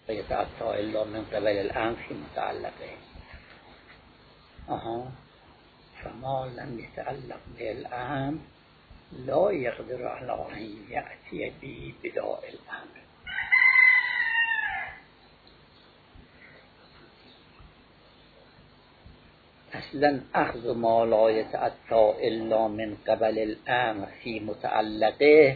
يتأتى إلا من قبل الأنف متعلقه فما لم يتعلق بالأمر لا يقدر على أن يأتي به بداء الأمر. اصلا اخذ ما لا يتأتى الا من قبل الامر فی متعلقه،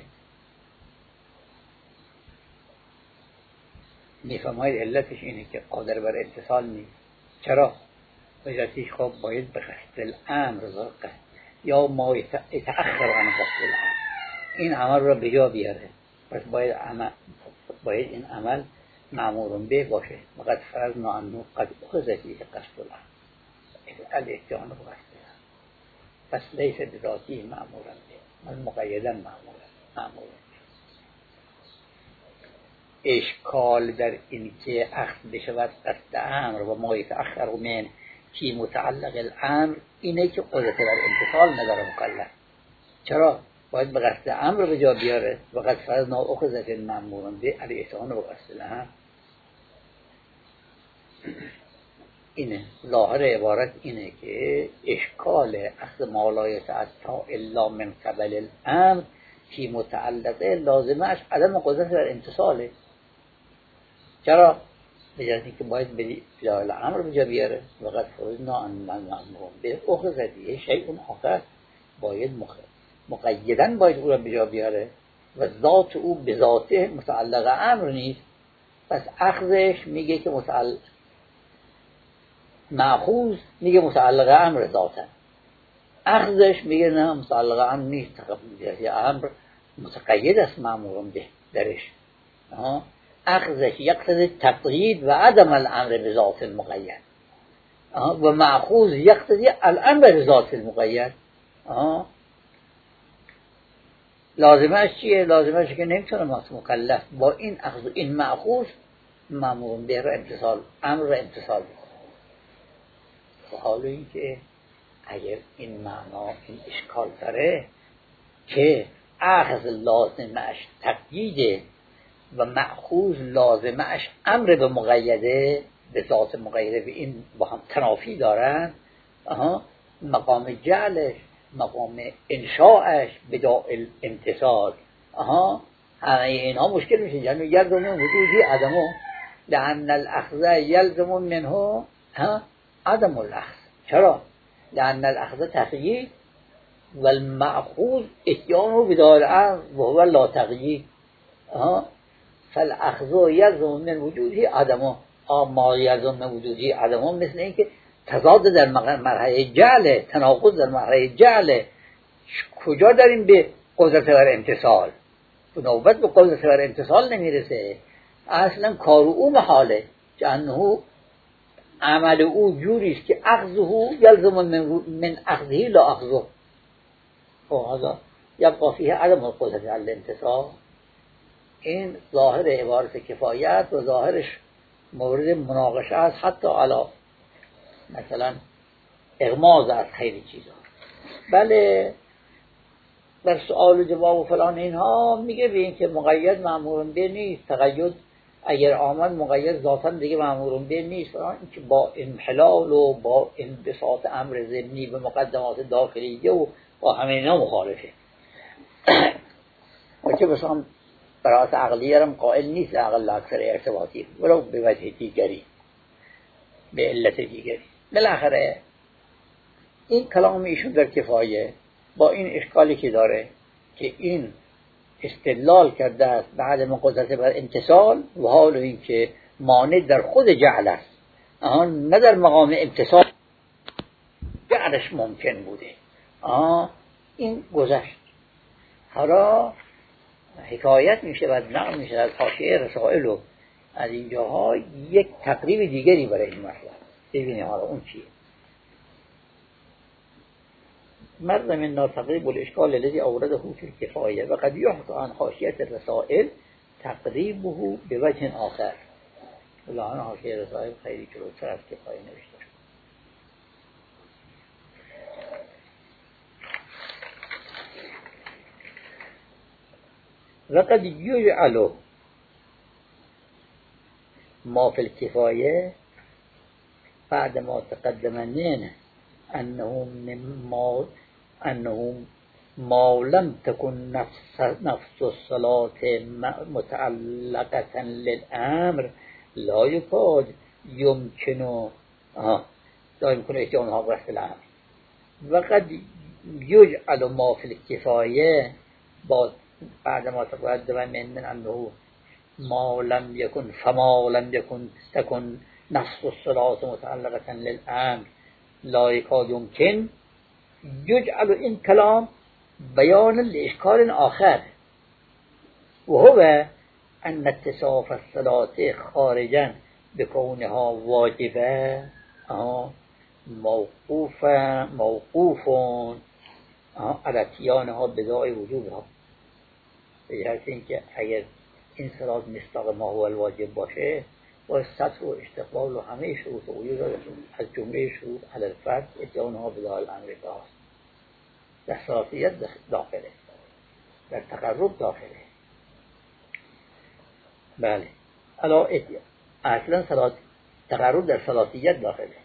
میفرماید علتش اینه که قادر بر اتصال نیست. چرا؟ علتش خب باید به قصد الامر یا ما يتأخر عن قصد الامر این عمل را به جا بیاره. پس باید این عمل مأمور به باشه. وقد فرضنا انه قد اخذ فیه قصد الامر الاتیان به قصد الامر، پس لیس بذاتی مأمورا به بل مقیدا مأمورا. اشکال در این که اخذ بشود قصد امر و ما يتأخر من فی متعلق الامر اینه که قدرت بر امتثال نداره مکلف. چرا؟ باید به قصد امر به جا بیاره. وقد فرضنا اخذ فیه مأمورا به الاتیان به قصد الامر. اینه ظاهر عبارت اینه که اشکال اخذ ما لا يتأتى الا من قبل الامر فی متعلقه لازمش عدم قدرت بر امتثاله. چرا؟ به جهتی که باید بدای الامر به جا بیاره. وقد فرضنا ان المأمور به اخذ فیه شیء آخر، باید مقیدن باید او را به جا بیاره و ذات او به ذاته متعلق امر نیست. پس اخذش میگه که مأخوذ میگه متعلق امر ذاتن، اخذش میگه نه متعلق امر نیست. امر متقید است مأمور به درش. اخذش یقتضی تقیید و عدم الامر بذات المقید و مأخوذ یقتضی الامر بذات المقید. لازمش چیه؟ لازمش که نمیتونه مکلف با این اخذ این مأخوذ مأمور به را امتصال امر را امتصال بکنه. حالا این که اگر این معنا این اشکال داره که اخذ لازمش تقییده و مأخوذ لازمش امر به مقیده به ذات مقیده به این با هم تنافی دارن، مقام جعلش مقام انشاءش بداء الامتصال همه اینا مشکل میشه. یعنی یلزم وجودی عدمه لأن الأخذ یلزم منه عدم الاخذ. چرا؟ لأن الأخذ تقیید و المأخوذ اتیانه بداء الامر و هو لا تقیید. فالأخذ یلزم من وجودی عدمه. ما یلزم من وجودی عدمه مثل این که تضاد در مرحله جعل، تناقض در مرحله جعل. کجا داریم به قدرت بر امتصال؟ نوبت به قدرت بر امتصال نمیرسه. اصلا کار او محاله، چنه عمل او جوریست که اخذه یلزم من اخذه لا اخذه. هذا یبقى فیه عدم القدرت علی الامتصال. این ظاهر عبارت کفایت و ظاهرش مورد مناقشه است، حتی علی مثلا اغماض از خیلی چیزا. بله در سؤال و جواب و فلان اینها میگه به این که مقید مأمور به نیست. تقید اگر آمد مقید ذاتاً دیگه مأمور به نیست. این که با انحلال و با انبساط امر ضمنی به مقدمات داخلیه و با همه اینا مخالفه. و که بسام برات عقلیه هم قائل نیست عقل اکثر ارتباطی ولو به وجه دیگری به علت دیگری. بالاخره این کلام ایشون در کفایه با این اشکالی که داره که این استدلال کرده است به عدم قدرت بر امتصال و حال این که مانع در خود جعل است، نه در مقام امتصال جعلش ممکن بوده. این گذشت. حالا حکایت میشه و نقل میشه از حاشیه رسائل و از اینجاها یک تقریب دیگری برای این مسئله. ببینیم حالا اون چیه. مرد من تقریب الاشکال الذي اورده فی الکفایه و قد یحکی عن حاشیه الرسائل تقریبه بوجه آخر. الان حاشیه رسائل خیلی جلوتر از کفایه نوشته. و قد یجعل ما في الكفاية بعد ما تقدم لنا أنه ما لم تكن نفس الصلاة متعلقة للأمر لا يكاد يمكن اتيانها بحث الأمر، وقد يجعل ما في الكفاية بعد ما تقدم من أنه ما لم يكن فما لم يكن تكن نفس الصلاة متعلقة للأمر لا يكاد يمكن، يجعل إن كلام بيانا لإشكال آخر، وهو أن اتصاف الصلاة خارجا بكونها واجبة موقوف على اتيانها بداعی وجوبها. به جهت اینکه اگر این صلاة مصداق ما هو الواجب باشه با سطر و استقبال و همه شروط و وجود از جمله شروط علی الفرد اتیانها بداعی الامر هاست. در صلاتیت داخله، در تقرب داخله. بله اصلا صلات تقرب در صلاتیت داخله.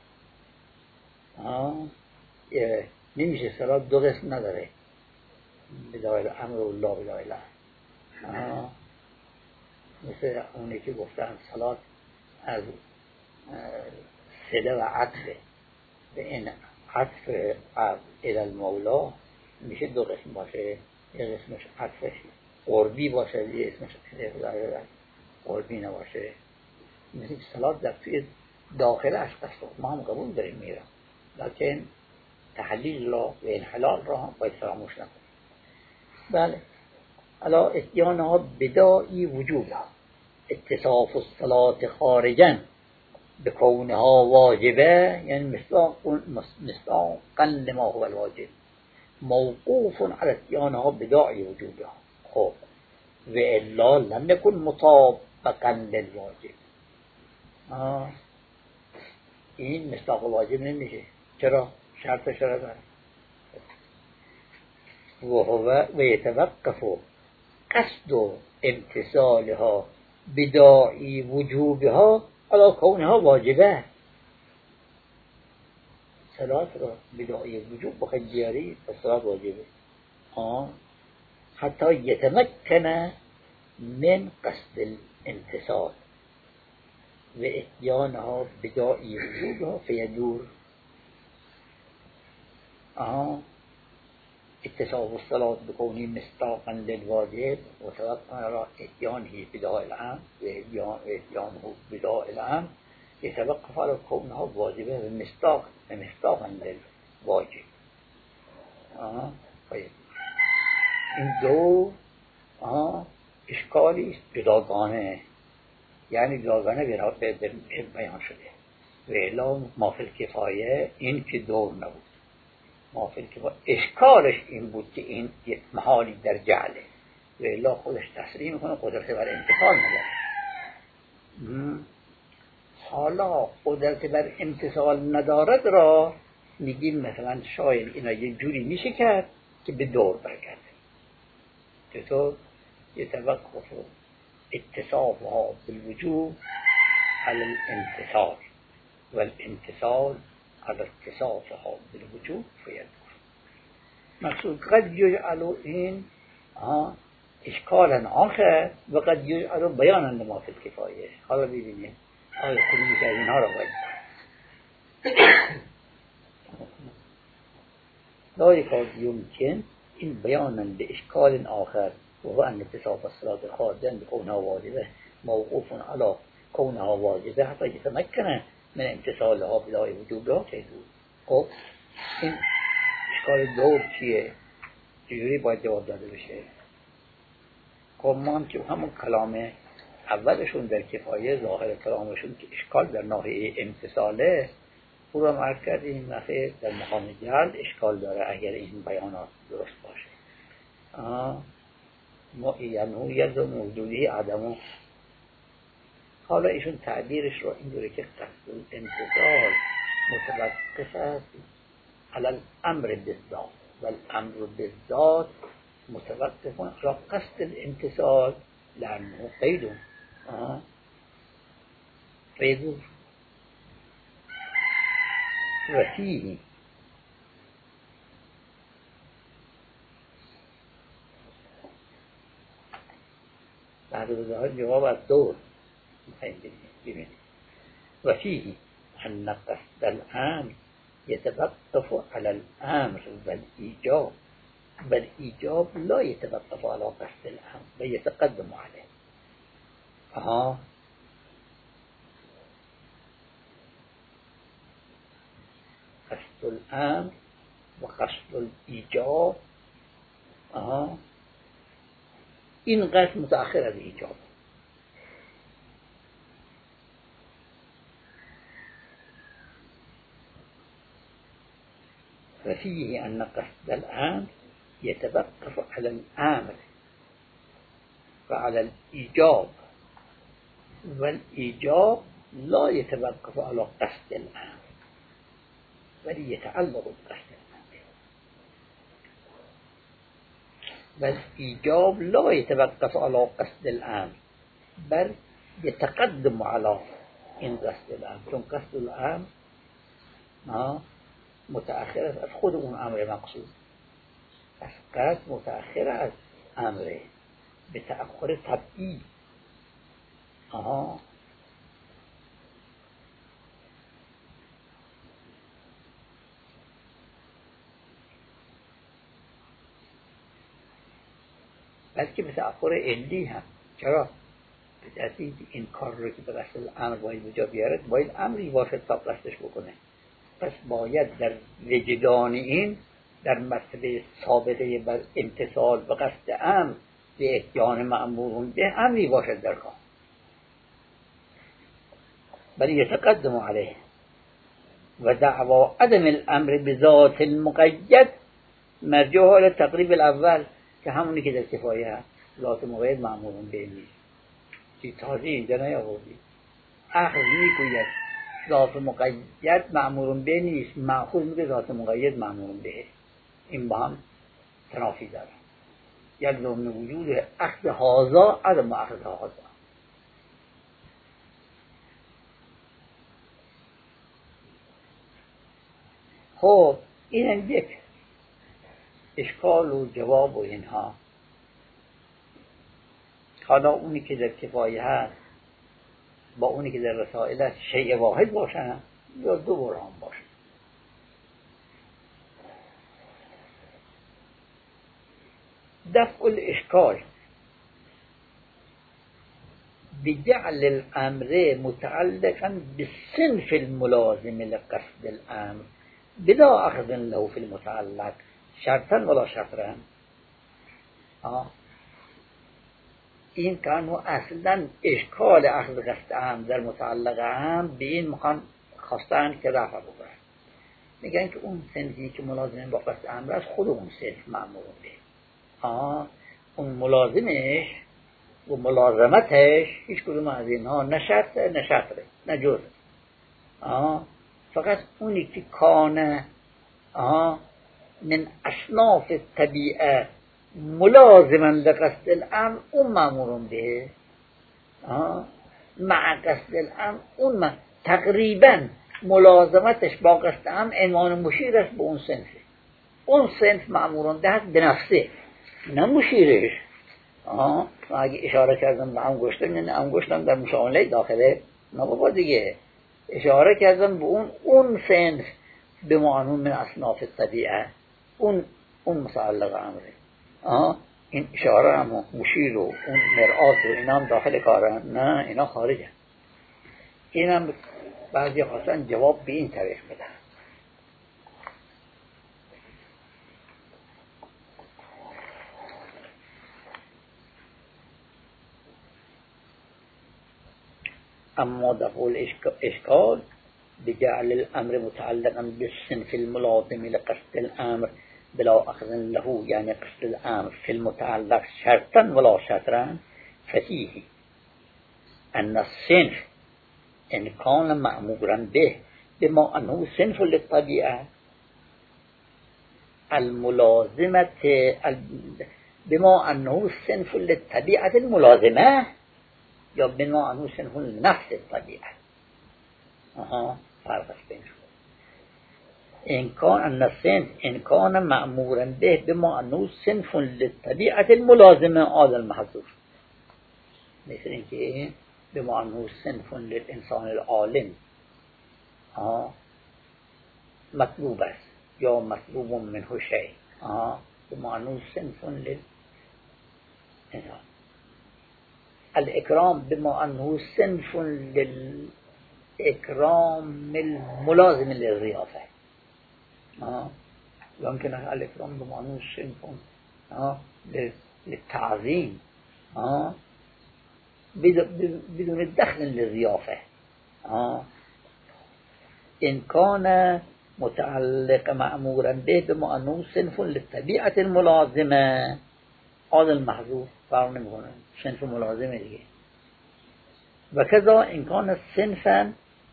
نمیشه صلات دو قسم نداره، بداعی الامر و لا بداعی الامر. مثل اونی که گفتن صلات از صله و عطفه، به این عطف الى المولا میشه دو قسم باشه، یه قسمش عطفش قربی باشه، یه اسمش قربی نباشه. مثل صلات در توی داخل عشق است، ما هم قبول داریم میرم، لیکن تحلیل را و انحلال را هم باید فراموش نکنیم. بله علا اتیانها بداعی وجوبها، اتصاف الصلاة خارجا بكونها واجبه، یعنی مصداقا لما هو الواجب، موقوف على اتيانها بداعي وجوبها. خب وإلا لم يكن مطابقا للواجب. این مصداق واجب نمیشه. چرا؟ شرط داره. و يتوقف قصد امتصالها بداعي وجوبها على كونها واجبه. صلاة را بداعي وجوب بخير جياري فالصلاة واجبه حتى يتمكن من قصد الامتصال وإتيانها بداعي وجوبها فيدور اتصاف الصلاة بكونه مصداقا للواجب وتوقع على إتيانه بداعي الأمر وإتيانه بداعي الأمر يتوقف على كونها واجبة ومصداقا للواجب. طيب این دو اشکالی است جداگانه، یعنی جداگانه بیان شده. و الا ما فی الکفایه این که دور نبود. ما فی الکفایه اشکالش این بود که این یک محالی در جعله، و الا خودش تصریح میکنه قدرت بر امتثال نداره. حالا قدرت بر امتثال ندارد را میگیم مثلا شاید اینا یک جوری میشه کرد که به دور برگرده. چطور؟ يتوقف اتصافها بالوجوب على الامتصال والامتصال على اتصافها بالوجوب فيدور. مقصود قد يجعل این اشکالا آخر و قد يجعل بیانا لما في الكفایه. حالا ببینیم آیا کدومی که از اینها را باید لا يكاد يمكن این بیانا لاشکال آخر وهو أن اتصاف الصلاة خارجا بكونها واجبة موقوف على كونها واجبة حتى يتمكن من امتصالها بلا وجوبها كيدور. خب این اشکال دور چیه؟ چجوری باید جواب داده بشه؟ خب ما هم که همون کلام اولشون در کفایه ظاهر کلامشون که اشکال در ناحیه امتصاله او را عرض کردیم نخیر در مقام جلد اشکال داره اگر این بیانات درست باشه. یعنی یلزم وجودی عدمه. حالا ایشون تعبیرش رو اینجوری که قصد الامتصال متوقف است علی الامر بالذات و الامر بالذات متوقف على قصد الامتصال لانه قید. فيدور وفيه بعد بذلك جواب الدور وفيه أن قصد الأمر يتوقف على الأمر والإيجاب والإيجاب لا يتوقف على قصد الأمر ويتقدم عليه. قصد الأمر وقصد الإيجاب این قصد متأخر از ایجاب. وفيه أن قصد الأمر يتوقف على الأمر وعلى الإيجاب والإيجاب لا يتوقف على قصد الأمر بل يتعلق بقصد الأمر والإيجاب لا يتوقف على قصد الأمر بل يتقدم على این قصد الأمر، چون قصد الأمر متأخر از خود اون امر مقصود، از قصد متأخر از امره به تأخر طبعی. بلکه به تأخر علی هم. چرا؟ به دلیل این کار رو که به قصد امر باید بجا بیارد باید امری باشد تا قصدش بکنه. پس باید در وجدان این در مرتبه سابقه بر امتصال به قصد امر به اتیان مأمورون به امری باشد در کار، بل یتقدم علیه. و دعوا عدم الامر بذات المقید مرجع حال تقریب الاول که همونی که در کفایه هست، ذات مقید مأمورون به نیست. چی تازه اینجا نیاوردی؟ اخر میگوید ذات مقید مأمورون به نیست، مأخوذ میگه ذات مقید مأمورون به. این با هم تنافی داره. یلزم وجود اخذ هذا عدم اخذ هذا. خب این یک اشکال و جواب و اینها. حالا اونی که در کفایه هست با اونی که در رسائل هست شیء واحد باشن یا دو برهان باشن. دفع الاشکال بجعل الامر متعلقا بالصنف الملازم لقصد الامر بلا اخذ له في المتعلق شرطا ولا شطرا. این کانو اصلا اشکال اخذ قصد امر در متعلق هم به این مکان خواستن که رفع بکنن. میگن که اون صنفی که ملازم با قصد امر است خود اون صنف مأمور به. اون ملازمش و ملازمتش هیچ کدوم از اینها نه شرطه نه شطره نه جزء. فقط اونی که کانه من اصناف طبیعه ملازما لقصد الامر اون مأمور به. مع قصد الامر اون تقریبا ملازمتش با قصد امر عنوان مشیر است به اون صنف. اون صنف مأمور به به نفسه نه مشیرش. اگه اشاره کردم به انگشتم یعنی انگشتم در مشامله داخله نه بابا دیگه، اشاره کردم به اون صنف به معنون من اصناف طبیعه اون متعلق امره. این اشاره هم مشیر و اون مرآت و اینا هم داخل کارن، نه اینا خارجن. این هم بعضی خواستن جواب به این طریق بدن. اما دفع الاشکال بجعل الامر متعلقا بالصنف الملازم لقصد الامر بلا اخذ له یعنی قصد الامر في المتعلق شرطا ولا شطرا ففيه ان الصنف ان كان مأمورا به بما انه صنف للطبيعه الملازمه بما انه صنف للطبيعه الملازمه یا بما انه صنف لنفس الطبيعه. فرق است بینشون. إن كان مأمورا به بما أنه صنف للطبيعة الملازمة هذا المحذوف، مثل اینکه بما أنه صنف للإنسان العالم مطلوب است یا مطلوب منه شيء بما أنه صنف للإنسان. الإكرام بما أنه صنف للإكرام الملازم للضيافة. يمكن الإكرام بما أنه صنف للتعظيم بدون دخل للضيافة. إن كان متعلق مأمورا به بما أنه صنف للطبيعة الملازمة هذا المحذوف فرق نمیکنه، صنف ملازمه دیگه. و کذا إن كان صنفا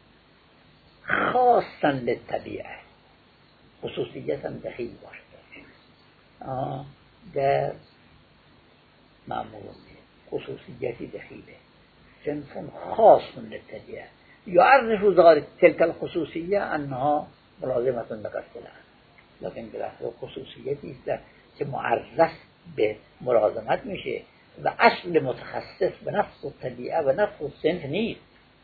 خاصا للطبيعة خصوصیت هم دخیل باشه در مأمور به خصوصیتی دخیله، صنف خاص للطبيعة يعرف تلك الخصوصية أنها ملازمة لقصد العام، لكن بالاخره خصوصیتی است که معرف به ملازمت میشه و اصل متخصص به نفس الطبيعة و نفس الصنف نیست.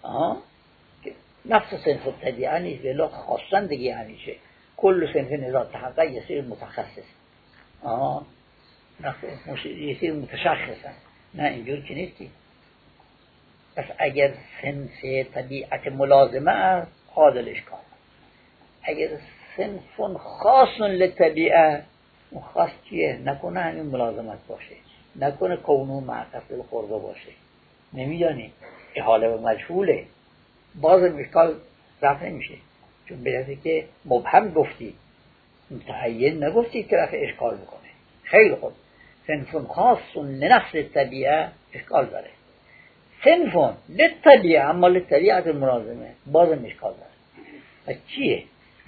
نفس صنف الطبيعة نیست، لذا خاصا دیگه یعنی چه؟ كل صنف اذا تحقق يصير متخصص يصير متشخصا. نه اینجور که نیستی. پس اگر صنف طبیعت ملازمه است حاضر اشکال، اگر صنف خاص للطبیعه خاص چیه؟ نکنه همین ملازمت باشه، نکنه کونو معطف القربه باشه، نمیدانی احاله و مجهوله، باز اشکال رفع نمیشه، چون به که مبهم گفتی متعین نگفتی که رفع اشکال بکنه. خیلی خوب، صنف خاص لنفس الطبیعه اشکال داره، صنف للطبیعه اما للطبیعت الملازمه بازم اشکال داره. و چیه؟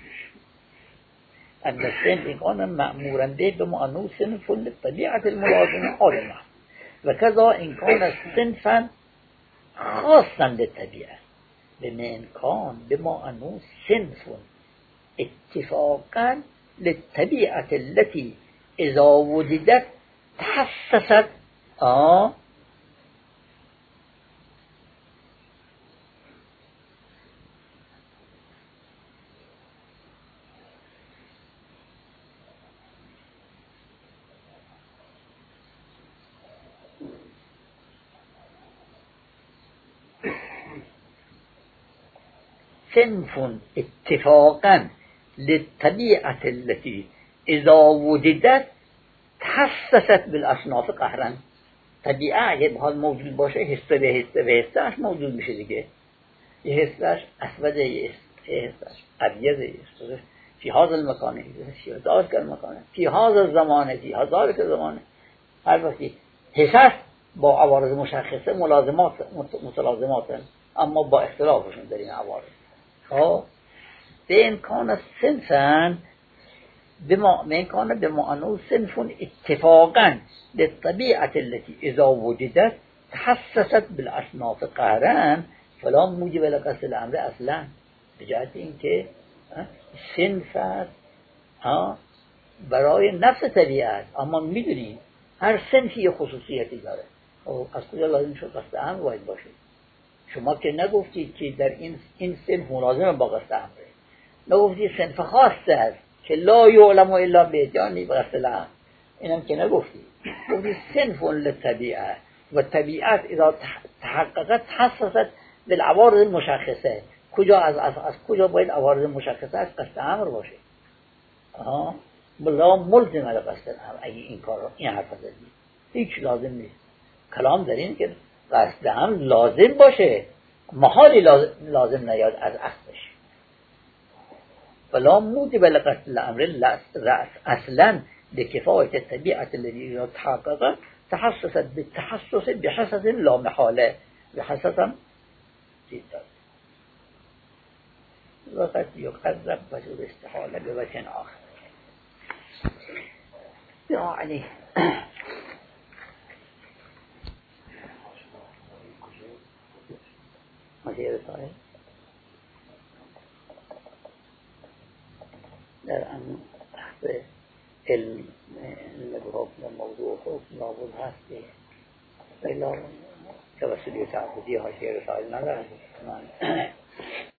أن الصنف كان مأمورا به بما أنه صنف للطبيعة الملازمة عالمة، وكذا إن كان صنفا خاصا للطبيعة بما أنه صنف اتفاقا للطبيعة التي إذا وجدت تحسست صنف اتفاقا للطبيعة التي إذا وجدت تحسست بالأصناف قهرا. طبیعه اگه بحال موجود باشه حسه به حسه به حسهش موجود میشه دیگه. یه حسهش اسوده، یه حسهش ابیضه، یه حسهش فی هذا المکان، یه حسهش فی ذاک المکان، فی هذا الزمان، فی ذاک الزمان. هر وقتی حسش با عوارض مشخصه متلازمات اما با اختلافشون در این عوارض. این کان صنفا بما أنه صنف اتفاقا للطبيعة التي إذا وجدت تحسست بالأصناف قهرا فلا موجب لقصد الأمر اصلا. بجهت این که صنف برای نفس طبیعت، اما میدونیم هر صنفی خصوصیتی داره. از کجا لازم شد قصد امر باید باشه؟ شما که نگفتید که در این صنف ملازم با قصد امره، نگفتید صنف خاص است که لا یعلم الا بإتیان بقصد الامر، اینم که نگفتید. گفتید صنف للطبیعه و طبیعت اذا تحققت تحسست بالعوارض مشخصه. کجا از کجا باید عوارض مشخصه از قصد امر باشه؟ بلا ملزم از قصد الامر. اگه این کار این حرف زدید هیچ لازم نیست. کلام در این که قصد امر لازم باشه، محالی لازم نیاد از اصلش. فلا موجب لقصد الامر اصلا لكفاية الطبيعة التي تحقق تحسست بالتحسس بحسس لا محالة بحسسا جدا وقد يقرب وجود استحالة بوجه آخر. يعني مسيرة صحيح در بحث علم به حکم موضوع حکم لابد هست که توسلی تعبدی حاشیه رسائل ندارد.